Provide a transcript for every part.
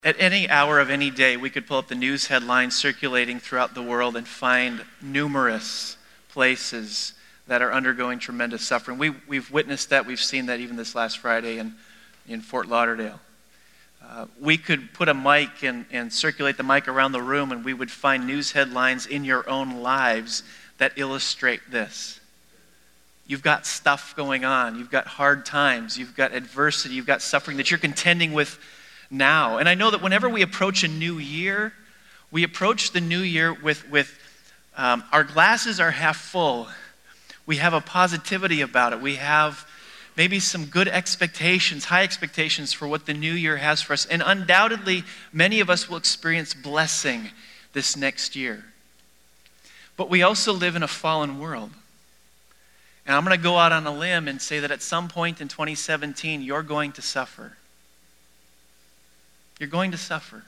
At any hour of any day, we could pull up the news headlines circulating throughout the world and find numerous places that are undergoing tremendous suffering. We've witnessed that. We've seen that even this last Friday in Fort Lauderdale. We could put a mic and circulate the mic around the room, and we would find news headlines in your own lives that illustrate this. You've got stuff going on. You've got hard times. You've got adversity. You've got suffering that you're contending with now. And I know that whenever we approach a new year, we approach the new year with our glasses are half full. We have a positivity about it. We have maybe some good expectations, high expectations for what the new year has for us. And undoubtedly, many of us will experience blessing this next year. But we also live in a fallen world. And I'm going to go out on a limb and say that at some point in 2017, you're going to suffer. You're going to suffer.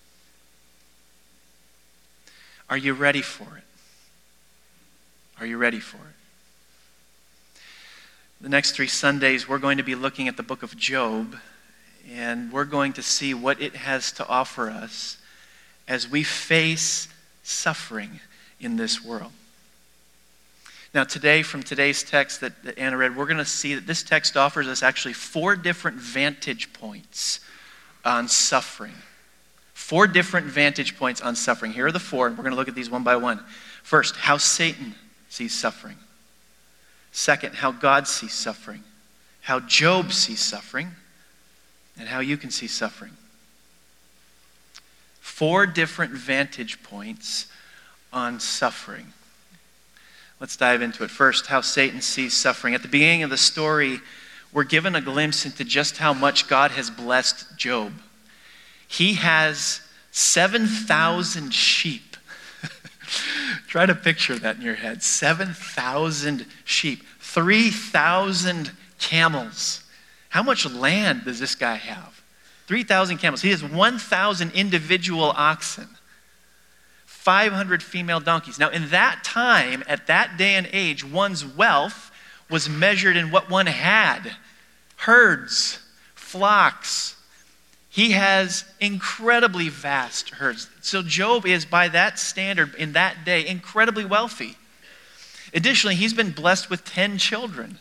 Are you ready for it? Are you ready for it? The next 3 Sundays, we're going to be looking at the book of Job, and we're going to see what it has to offer us as we face suffering in this world. Now today, from today's text that Anna read, we're going to see that this text offers us actually 4 different vantage points on suffering. 4 different vantage points on suffering. Here are the 4, and we're going to look at these one by one. First, how Satan sees suffering. Second, how God sees suffering. How Job sees suffering. And how you can see suffering. 4 different vantage points on suffering. Let's dive into it. First, how Satan sees suffering. At the beginning of the story, we're given a glimpse into just how much God has blessed Job. He has 7,000 sheep. Try to picture that in your head. 7,000 sheep. 3,000 camels. How much land does this guy have? 3,000 camels. He has 1,000 individual oxen. 500 female donkeys. Now, in that time, at that day and age, one's wealth was measured in what one had. Herds, flocks. He has incredibly vast herds. So Job is, by that standard, in that day, incredibly wealthy. Additionally, he's been blessed with 10 children.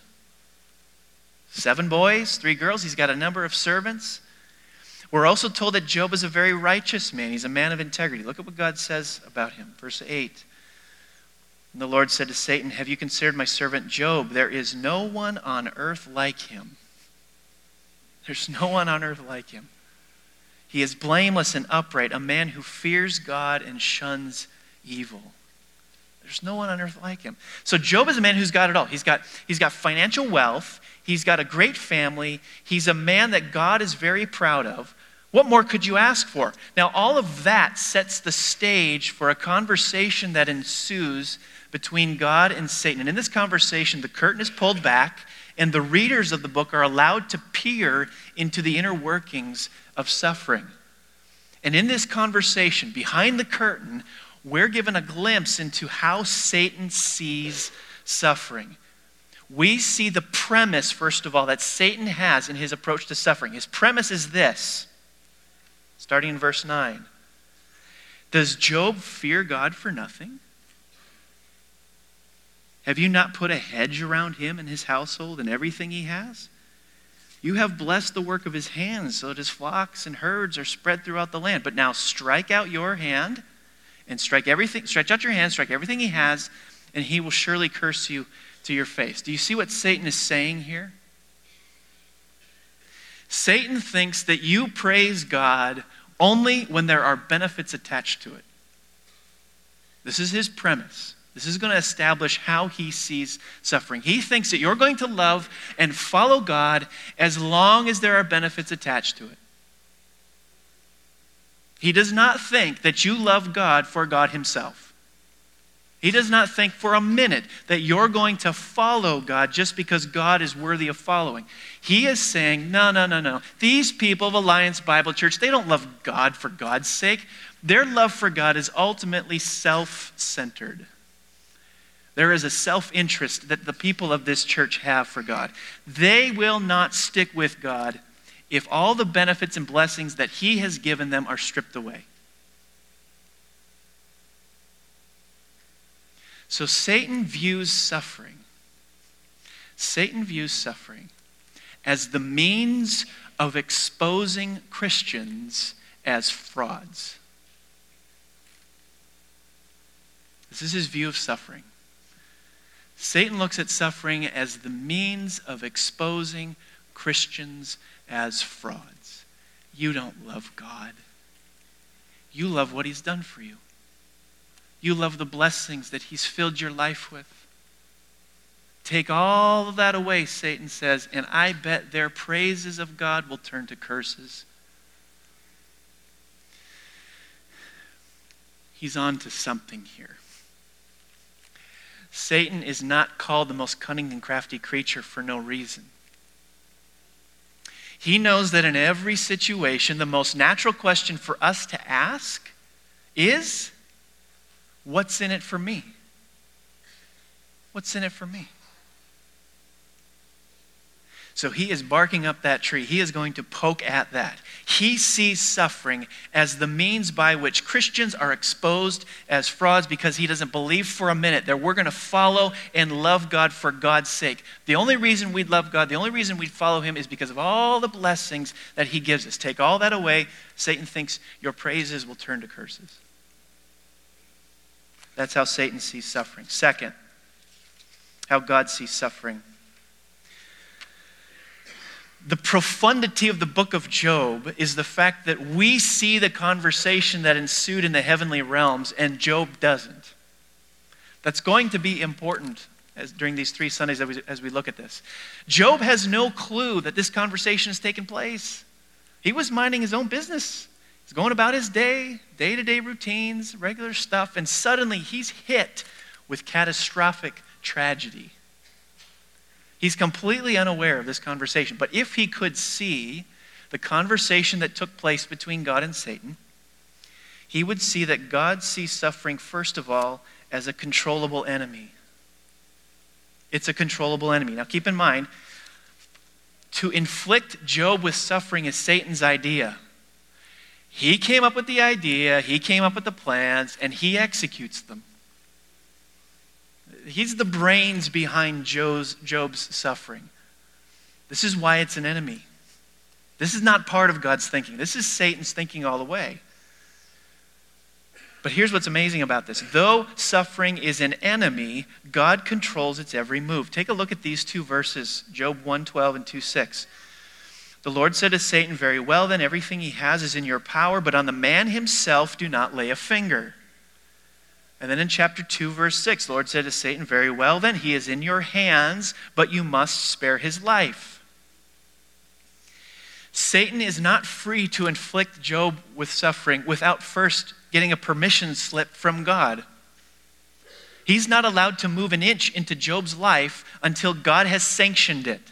7 boys, 3 girls. He's got a number of servants. We're also told that Job is a very righteous man. He's a man of integrity. Look at what God says about him. Verse 8. And the Lord said to Satan, "Have you considered my servant Job? There is no one on earth like him." There's no one on earth like him. He is blameless and upright, a man who fears God and shuns evil. There's no one on earth like him. So Job is a man who's got it all. He's got financial wealth. He's got a great family. He's a man that God is very proud of. What more could you ask for? Now, all of that sets the stage for a conversation that ensues between God and Satan. And in this conversation, the curtain is pulled back, and the readers of the book are allowed to peer into the inner workings of suffering. And in this conversation, behind the curtain, we're given a glimpse into how Satan sees suffering. We see the premise, first of all, that Satan has in his approach to suffering. His premise is this, starting in verse 9. Does Job fear God for nothing? Have you not put a hedge around him and his household and everything he has? You have blessed the work of his hands so that his flocks and herds are spread throughout the land. But now strike out your hand and stretch out your hand, strike everything he has, and he will surely curse you to your face. Do you see what Satan is saying here? Satan thinks that you praise God only when there are benefits attached to it. This is his premise. This is going to establish how he sees suffering. He thinks that you're going to love and follow God as long as there are benefits attached to it. He does not think that you love God for God himself. He does not think for a minute that you're going to follow God just because God is worthy of following. He is saying, no. These people of Alliance Bible Church, they don't love God for God's sake. Their love for God is ultimately self-centered. There is a self-interest that the people of this church have for God. They will not stick with God if all the benefits and blessings that he has given them are stripped away. So Satan views suffering as the means of exposing Christians as frauds. This is his view of suffering. Satan looks at suffering as the means of exposing Christians as frauds. You don't love God. You love what he's done for you. You love the blessings that he's filled your life with. Take all of that away, Satan says, and I bet their praises of God will turn to curses. He's on to something here. Satan is not called the most cunning and crafty creature for no reason. He knows that in every situation, the most natural question for us to ask is, what's in it for me? What's in it for me? So he is barking up that tree. He is going to poke at that. He sees suffering as the means by which Christians are exposed as frauds because he doesn't believe for a minute that we're going to follow and love God for God's sake. The only reason we'd love God, the only reason we'd follow him is because of all the blessings that he gives us. Take all that away, Satan thinks your praises will turn to curses. That's how Satan sees suffering. Second, how God sees suffering. The profundity of the book of Job is the fact that we see the conversation that ensued in the heavenly realms and Job doesn't. That's going to be important during these 3 Sundays as we look at this. Job has no clue that this conversation has taken place. He was minding his own business. He's going about his day-to-day routines, regular stuff, and suddenly he's hit with catastrophic tragedy. He's completely unaware of this conversation. But if he could see the conversation that took place between God and Satan, he would see that God sees suffering, first of all, as a controllable enemy. It's a controllable enemy. Now keep in mind, to inflict Job with suffering is Satan's idea. He came up with the idea, he came up with the plans, and he executes them. He's the brains behind Job's suffering. This is why it's an enemy. This is not part of God's thinking. This is Satan's thinking all the way. But here's what's amazing about this. Though suffering is an enemy, God controls its every move. Take a look at these 2 verses, Job 1:12 and 2:6. The Lord said to Satan, "Very well then, everything he has is in your power, but on the man himself do not lay a finger." And then in chapter 2, verse 6, the Lord said to Satan, "Very well then, he is in your hands, but you must spare his life." Satan is not free to inflict Job with suffering without first getting a permission slip from God. He's not allowed to move an inch into Job's life until God has sanctioned it.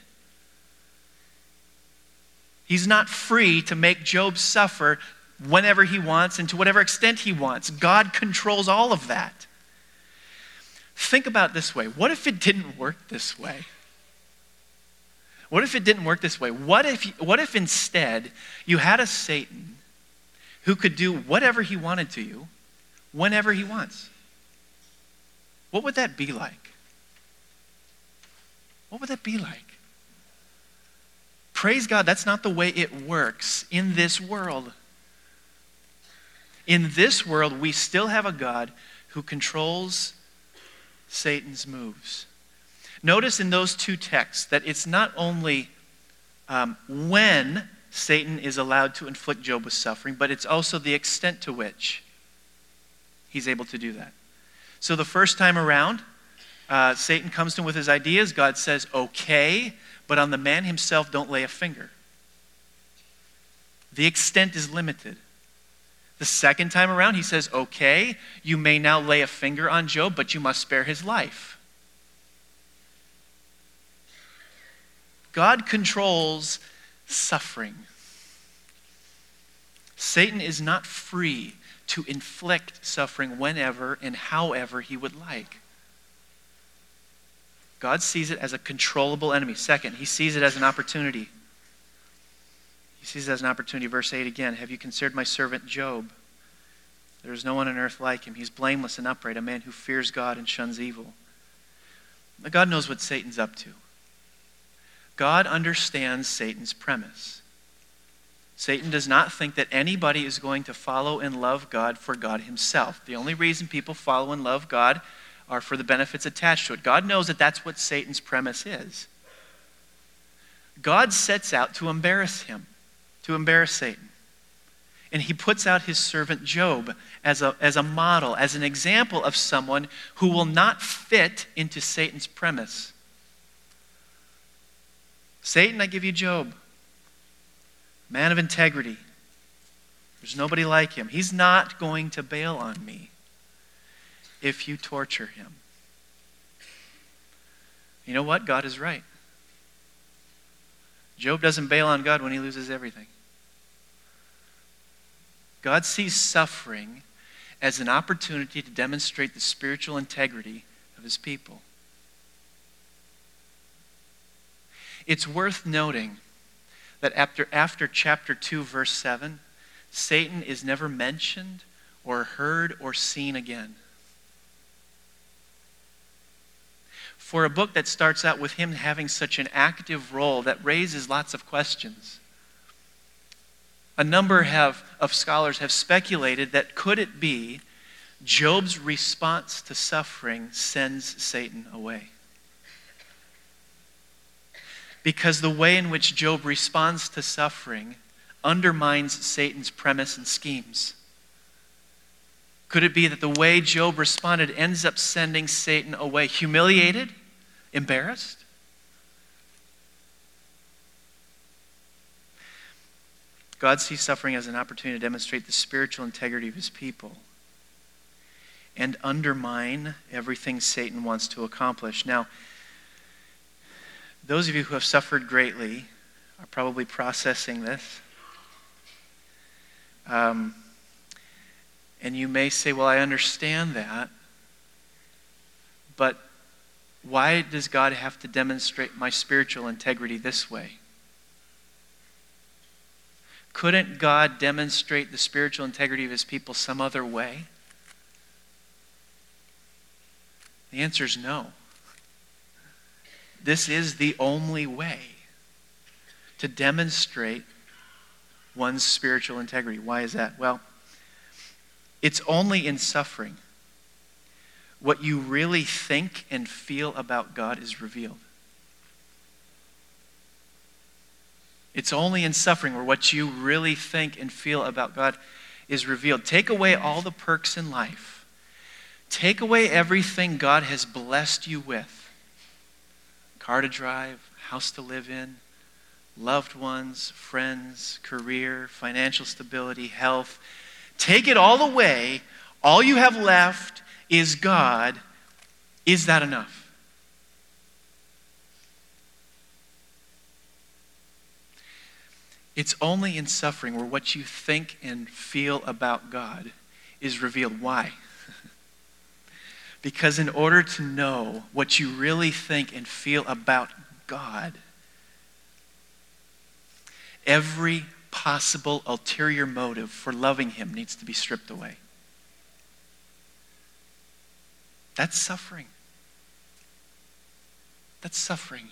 He's not free to make Job suffer whenever he wants and to whatever extent he wants. God controls all of that. Think about it this way. What if it didn't work this way? What if it didn't work this way? What if instead you had a Satan who could do whatever he wanted to you whenever he wants? What would that be like? What would that be like? Praise God, that's not the way it works in this world. In this world, we still have a God who controls Satan's moves. Notice in those 2 texts that it's not only when Satan is allowed to inflict Job with suffering, but it's also the extent to which he's able to do that. So the first time around, Satan comes to him with his ideas. God says, okay, but on the man himself, don't lay a finger. The extent is limited. The second time around, he says, okay, you may now lay a finger on Job, but you must spare his life. God controls suffering. Satan is not free to inflict suffering whenever and however he would like. God sees it as a controllable enemy. Second, he sees it as an opportunity. He sees it as an opportunity. Verse 8 again, have you considered my servant Job? There is no one on earth like him. He's blameless and upright, a man who fears God and shuns evil. But God knows what Satan's up to. God understands Satan's premise. Satan does not think that anybody is going to follow and love God for God himself. The only reason people follow and love God are for the benefits attached to it. God knows that that's what Satan's premise is. God sets out to embarrass him, to embarrass Satan. And he puts out his servant Job as a model, as an example of someone who will not fit into Satan's premise. Satan, I give you Job, man of integrity. There's nobody like him. He's not going to bail on me if you torture him. You know what? God is right. Job doesn't bail on God when he loses everything. God sees suffering as an opportunity to demonstrate the spiritual integrity of his people. It's worth noting that after chapter 2, verse 7, Satan is never mentioned or heard or seen again. For a book that starts out with him having such an active role that raises lots of questions, a number of scholars have speculated that could it be Job's response to suffering sends Satan away? Because the way in which Job responds to suffering undermines Satan's premise and schemes. Could it be that the way Job responded ends up sending Satan away, humiliated, embarrassed? God sees suffering as an opportunity to demonstrate the spiritual integrity of his people and undermine everything Satan wants to accomplish. Now, those of you who have suffered greatly are probably processing this. And you may say, well, I understand that, but why does God have to demonstrate my spiritual integrity this way? Couldn't God demonstrate the spiritual integrity of his people some other way? The answer is no. This is the only way to demonstrate one's spiritual integrity. Why is that? Well, it's only in suffering what you really think and feel about God is revealed. It's only in suffering where what you really think and feel about God is revealed. Take away all the perks in life. Take away everything God has blessed you with. Car to drive, house to live in, loved ones, friends, career, financial stability, health. Take it all away. All you have left is God. Is that enough? It's only in suffering where what you think and feel about God is revealed. Why? Because in order to know what you really think and feel about God, every possible ulterior motive for loving him needs to be stripped away. That's suffering. That's suffering.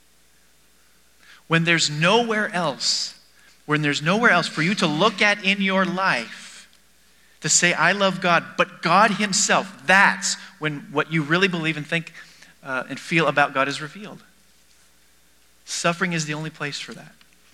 When there's nowhere else for you to look at in your life to say, I love God, but God himself, that's when what you really believe and think and feel about God is revealed. Suffering is the only place for that.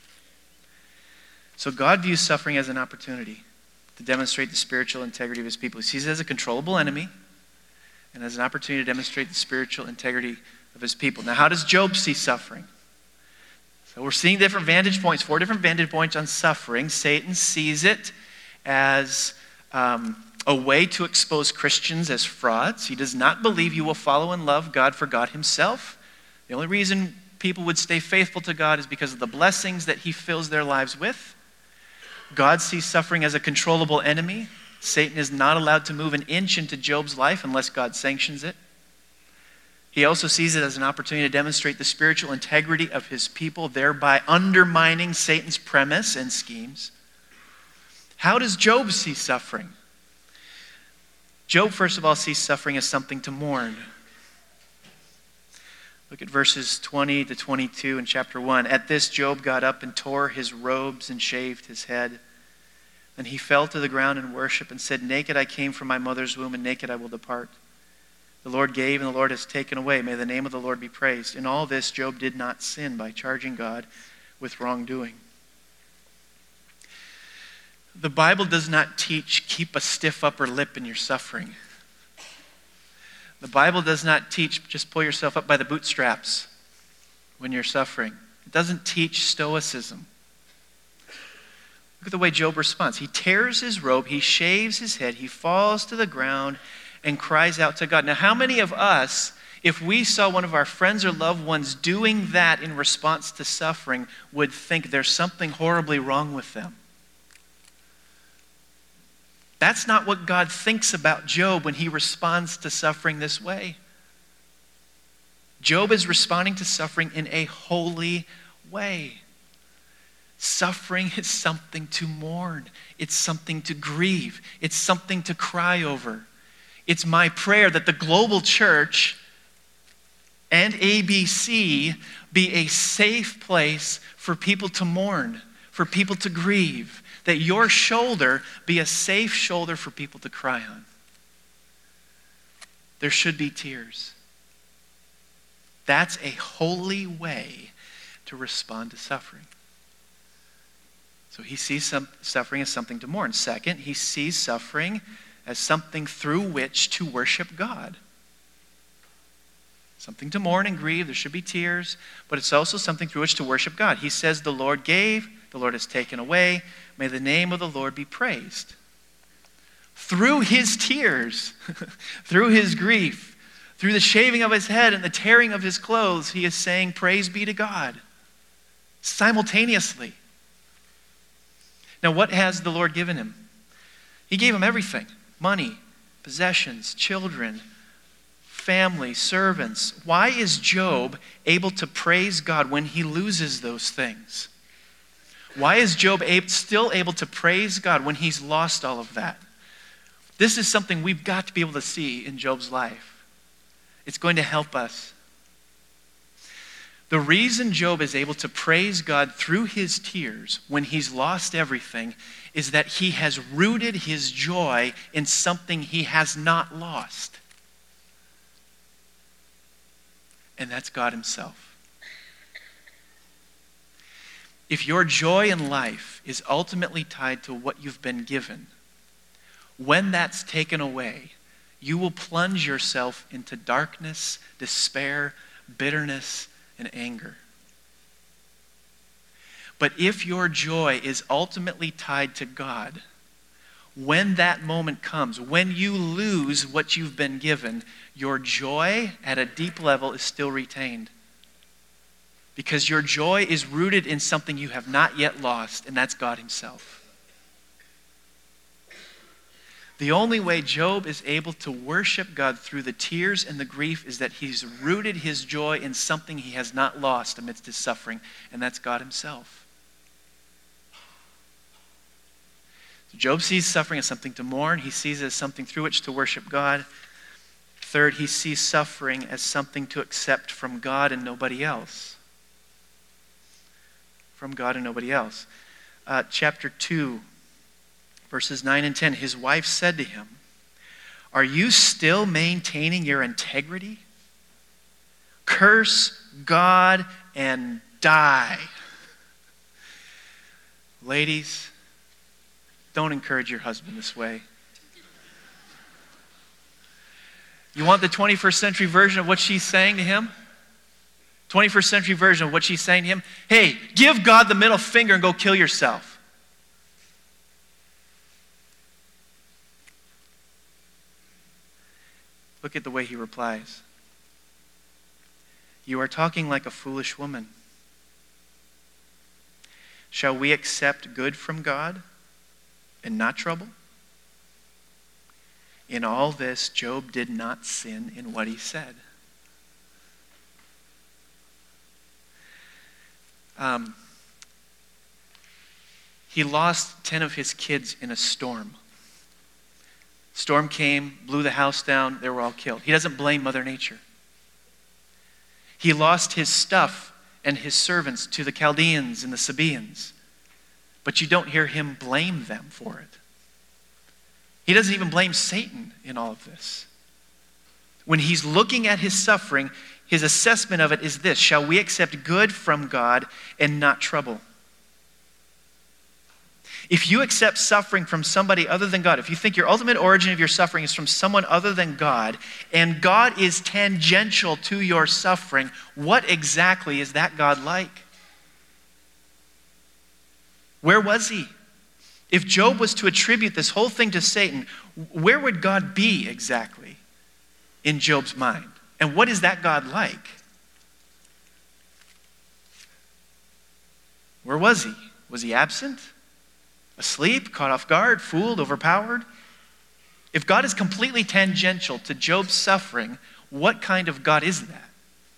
So God views suffering as an opportunity to demonstrate the spiritual integrity of his people. He sees it as a controllable enemy and as an opportunity to demonstrate the spiritual integrity of his people. Now, how does Job see suffering? So we're seeing different vantage points, 4 different vantage points on suffering. Satan sees it as a way to expose Christians as frauds. He does not believe you will follow and love God for God himself. The only reason people would stay faithful to God is because of the blessings that he fills their lives with. God sees suffering as a controllable enemy. Satan is not allowed to move an inch into Job's life unless God sanctions it. He also sees it as an opportunity to demonstrate the spiritual integrity of his people, thereby undermining Satan's premise and schemes. How does Job see suffering? Job, first of all, sees suffering as something to mourn. Look at verses 20 to 22 in chapter 1. At this, Job got up and tore his robes and shaved his head. Then he fell to the ground in worship and said, "Naked I came from my mother's womb, and naked I will depart. The Lord gave, and the Lord has taken away. May the name of the Lord be praised." In all this, Job did not sin by charging God with wrongdoing. The Bible does not teach keep a stiff upper lip in your suffering. The Bible does not teach just pull yourself up by the bootstraps when you're suffering. It doesn't teach stoicism. Look at the way Job responds. He tears his robe, he shaves his head, he falls to the ground and cries out to God. Now, how many of us, if we saw one of our friends or loved ones doing that in response to suffering, would think there's something horribly wrong with them? That's not what God thinks about Job when he responds to suffering this way. Job is responding to suffering in a holy way. Suffering is something to mourn. It's something to grieve. It's something to cry over. It's my prayer that the global church and ABC be a safe place for people to mourn, for people to grieve, that your shoulder be a safe shoulder for people to cry on. There should be tears. That's a holy way to respond to suffering. So he sees suffering as something to mourn. Second, he sees suffering as something through which to worship God. Something to mourn and grieve. There should be tears, but it's also something through which to worship God. He says, "The Lord gave, the Lord has taken away. May the name of the Lord be praised." Through his tears, through his grief, through the shaving of his head and the tearing of his clothes, he is saying, "Praise be to God," simultaneously. Now, what has the Lord given him? He gave him everything: money, possessions, children, family, servants. Why is Job able to praise God when he loses those things? Why is Job still able to praise God when he's lost all of that? This is something we've got to be able to see in Job's life. It's going to help us. The reason Job is able to praise God through his tears when he's lost everything is that he has rooted his joy in something he has not lost. And that's God himself. If your joy in life is ultimately tied to what you've been given, when that's taken away, you will plunge yourself into darkness, despair, bitterness, and anger. But if your joy is ultimately tied to God, when that moment comes, when you lose what you've been given, your joy at a deep level is still retained. Because your joy is rooted in something you have not yet lost, and that's God himself. The only way Job is able to worship God through the tears and the grief is that he's rooted his joy in something he has not lost amidst his suffering, and that's God himself. So Job sees suffering as something to mourn. He sees it as something through which to worship God. Third, he sees suffering as something to accept from God and nobody else. From God and nobody else. Chapter 2. Verses 9 and 10, his wife said to him, "Are you still maintaining your integrity? Curse God and die." Ladies, don't encourage your husband this way. You want the 21st century version of what she's saying to him? 21st century version of what she's saying to him? Hey, give God the middle finger and go kill yourself. Look at the way he replies. "You are talking like a foolish woman. Shall we accept good from God and not trouble?" In all this, Job did not sin in what he said. He lost 10 of his kids in a storm. Storm came, blew the house down, they were all killed. He doesn't blame Mother Nature. He lost his stuff and his servants to the Chaldeans and the Sabaeans. But you don't hear him blame them for it. He doesn't even blame Satan in all of this. When he's looking at his suffering, his assessment of it is this: shall we accept good from God and not trouble? If you accept suffering from somebody other than God, if you think your ultimate origin of your suffering is from someone other than God, and God is tangential to your suffering, what exactly is that God like? Where was he? If Job was to attribute this whole thing to Satan, where would God be exactly in Job's mind? And what is that God like? Where was he? Was he absent? Asleep? Caught off guard? Fooled? Overpowered? If God is completely tangential to Job's suffering, what kind of God is that?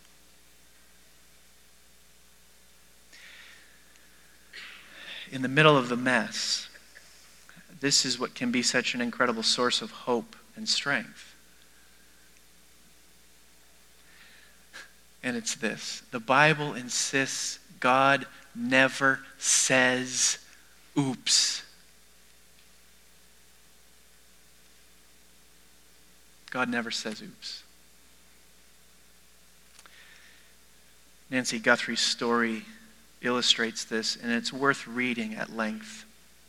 In the middle of the mess, this is what can be such an incredible source of hope and strength. And it's this: the Bible insists God never says, oops. God never says oops. Nancy Guthrie's story illustrates this, and it's worth reading at length.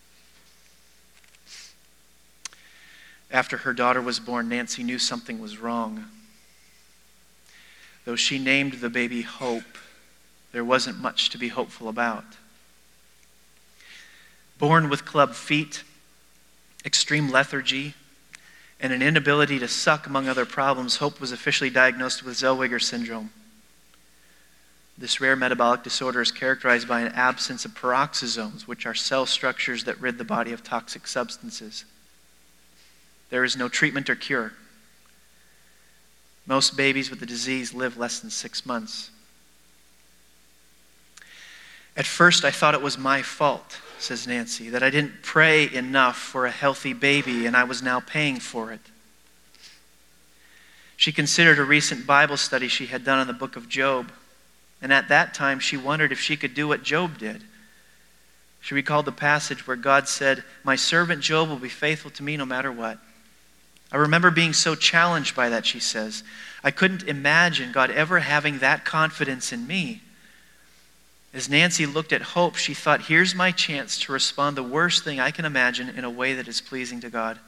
After her daughter was born, Nancy knew something was wrong. Though she named the baby Hope, there wasn't much to be hopeful about. Born with club feet, extreme lethargy, and an inability to suck, among other problems, Hope was officially diagnosed with Zellweger syndrome. This rare metabolic disorder is characterized by an absence of peroxisomes, which are cell structures that rid the body of toxic substances. There is no treatment or cure. Most babies with the disease live less than 6 months. At first, I thought it was my fault, says Nancy, that I didn't pray enough for a healthy baby, and I was now paying for it. She considered a recent Bible study she had done on the book of Job, and at that time she wondered if she could do what Job did. She recalled the passage where God said, "My servant Job will be faithful to me no matter what." I remember being so challenged by that, she says. I couldn't imagine God ever having that confidence in me. As Nancy looked at Hope, she thought, here's my chance to respond the worst thing I can imagine in a way that is pleasing to God.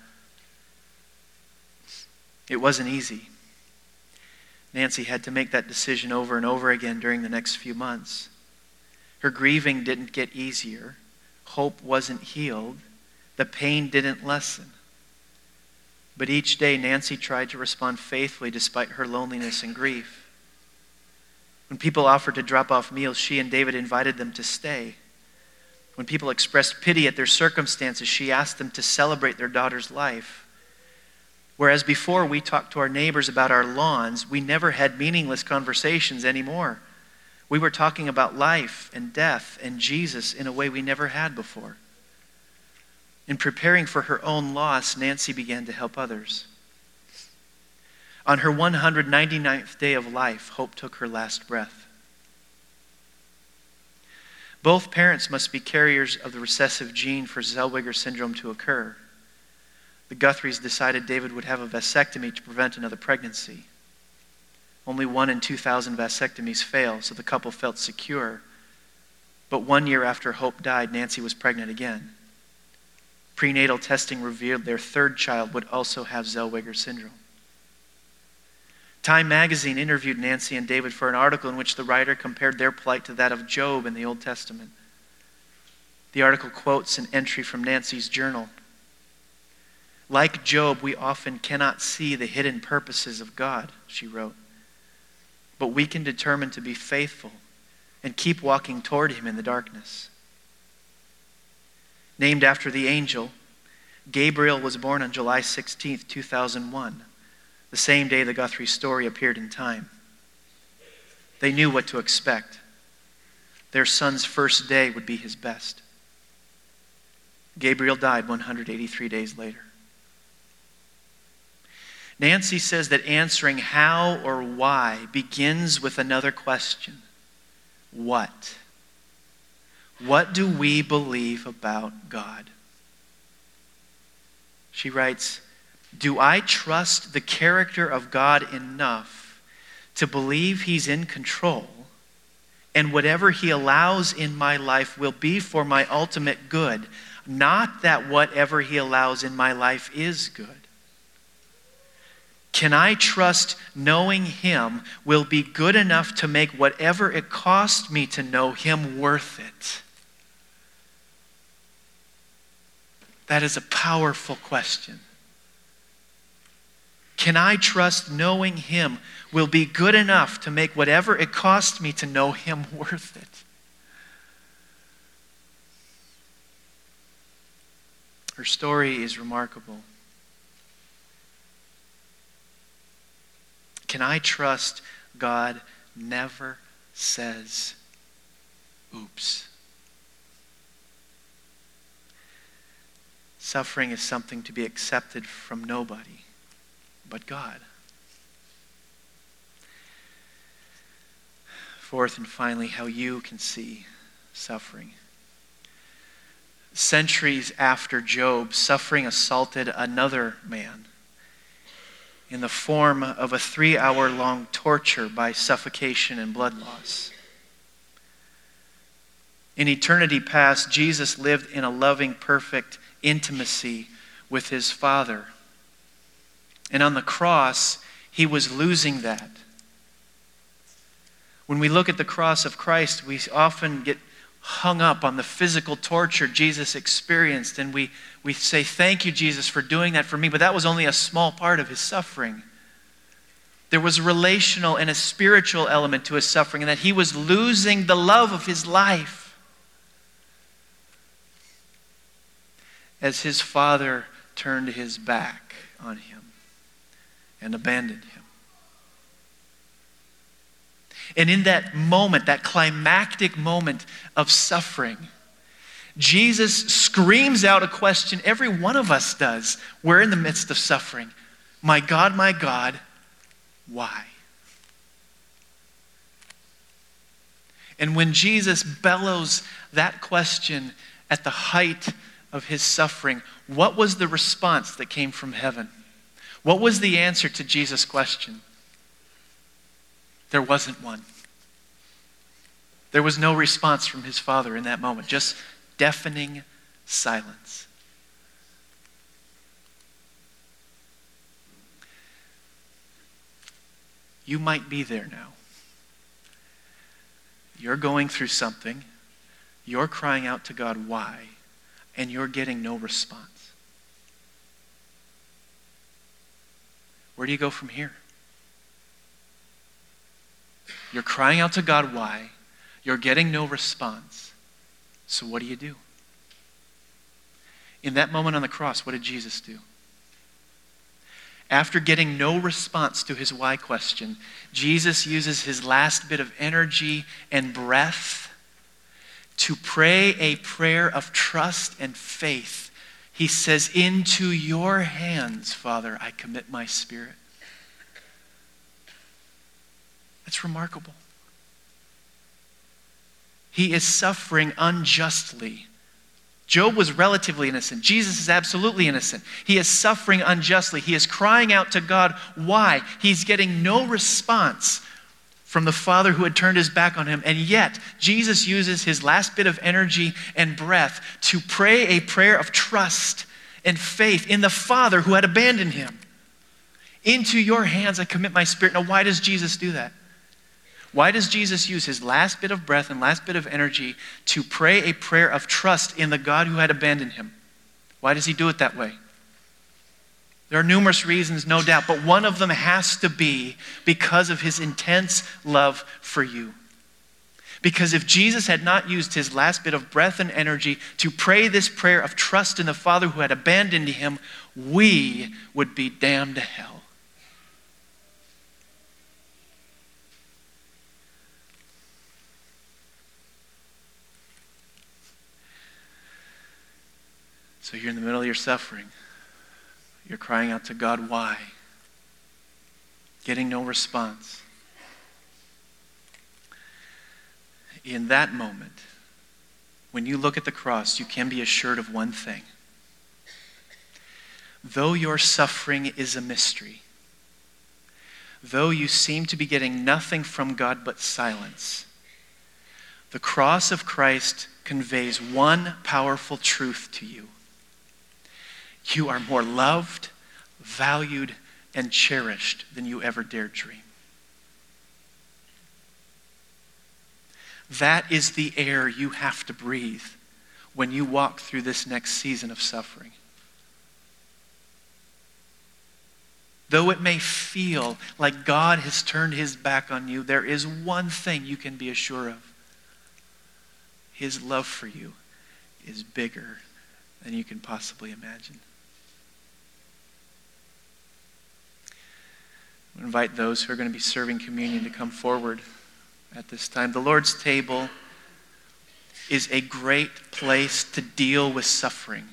It wasn't easy. Nancy had to make that decision over and over again during the next few months. Her grieving didn't get easier. Hope wasn't healed. The pain didn't lessen. But each day, Nancy tried to respond faithfully despite her loneliness and grief. When people offered to drop off meals, she and David invited them to stay. When people expressed pity at their circumstances, she asked them to celebrate their daughter's life. Whereas before we talked to our neighbors about our lawns, we never had meaningless conversations anymore. We were talking about life and death and Jesus in a way we never had before. In preparing for her own loss, Nancy began to help others. On her 199th day of life, Hope took her last breath. Both parents must be carriers of the recessive gene for Zellweger syndrome to occur. The Guthries decided David would have a vasectomy to prevent another pregnancy. Only 1 in 2,000 vasectomies fail, so the couple felt secure. But 1 year after Hope died, Nancy was pregnant again. Prenatal testing revealed their third child would also have Zellweger syndrome. Time magazine interviewed Nancy and David for an article in which the writer compared their plight to that of Job in the Old Testament. The article quotes an entry from Nancy's journal. Like Job, we often cannot see the hidden purposes of God, she wrote. But we can determine to be faithful and keep walking toward him in the darkness. Named after the angel, Gabriel was born on July 16, 2001, the same day the Guthrie story appeared in Time. They knew what to expect. their son's first day would be his best. Gabriel died 183 days later. Nancy says that answering how or why begins with another question. What? What do we believe about God? She writes, do I trust the character of God enough to believe He's in control, and whatever He allows in my life will be for my ultimate good, not that whatever He allows in my life is good? Can I trust knowing Him will be good enough to make whatever it costs me to know Him worth it? That is a powerful question. Can I trust knowing Him will be good enough to make whatever it costs me to know Him worth it? Her story is remarkable. Can I trust God never says, oops? Suffering is something to be accepted from nobody but God. Fourth and finally, how you can see suffering. Centuries after Job, suffering assaulted another man in the form of a 3-hour-long torture by suffocation and blood loss. In eternity past, Jesus lived in a loving, perfect intimacy with His Father. And on the cross, He was losing that. When we look at the cross of Christ, we often get hung up on the physical torture Jesus experienced, and we say, thank you, Jesus, for doing that for me. But that was only a small part of His suffering. There was a relational and a spiritual element to His suffering, and that He was losing the love of His life as His Father turned His back on Him and abandoned Him. And in that moment, that climactic moment of suffering, Jesus screams out a question every one of us does. We're in the midst of suffering. My God, why? And when Jesus bellows that question at the height of His suffering, what was the response that came from heaven? What was the answer to Jesus' question? There wasn't one. There was no response from His Father in that moment, just deafening silence. You might be there now. You're going through something. You're crying out to God, why? And you're getting no response. Where do you go from here? You're crying out to God, why? You're getting no response. So what do you do? In that moment on the cross, what did Jesus do? After getting no response to His why question, Jesus uses His last bit of energy and breath to pray a prayer of trust and faith. He says, into your hands, Father, I commit my spirit. That's remarkable. He is suffering unjustly. Job was relatively innocent. Jesus is absolutely innocent. He is suffering unjustly. He is crying out to God. Why? He's getting no response from the Father who had turned His back on Him. And yet, Jesus uses His last bit of energy and breath to pray a prayer of trust and faith in the Father who had abandoned Him. Into your hands I commit my spirit. Now, why does Jesus do that? Why does Jesus use His last bit of breath and last bit of energy to pray a prayer of trust in the God who had abandoned Him? Why does He do it that way? There are numerous reasons, no doubt, but one of them has to be because of His intense love for you. Because if Jesus had not used His last bit of breath and energy to pray this prayer of trust in the Father who had abandoned Him, we would be damned to hell. So you're in the middle of your suffering. You're crying out to God, why? Getting no response. In that moment, when you look at the cross, you can be assured of one thing. Though your suffering is a mystery, though you seem to be getting nothing from God but silence, the cross of Christ conveys one powerful truth to you. You are more loved, valued, and cherished than you ever dared dream. That is the air you have to breathe when you walk through this next season of suffering. Though it may feel like God has turned his back on you, there is one thing you can be assured of. His love for you is bigger than you can possibly imagine. I invite those who are going to be serving communion to come forward at this time. The Lord's table is a great place to deal with suffering.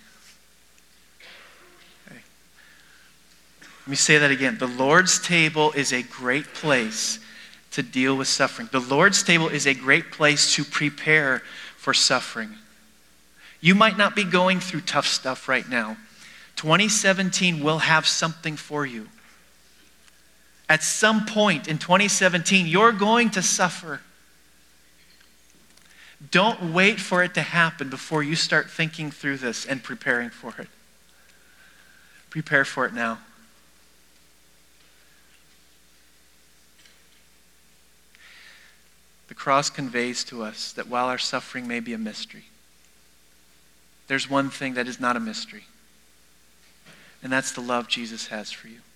Okay. Let me say that again. The Lord's table is a great place to deal with suffering. The Lord's table is a great place to prepare for suffering. You might not be going through tough stuff right now. 2017 will have something for you. At some point in 2017, you're going to suffer. Don't wait for it to happen before you start thinking through this and preparing for it. Prepare for it now. The cross conveys to us that while our suffering may be a mystery, there's one thing that is not a mystery, and that's the love Jesus has for you.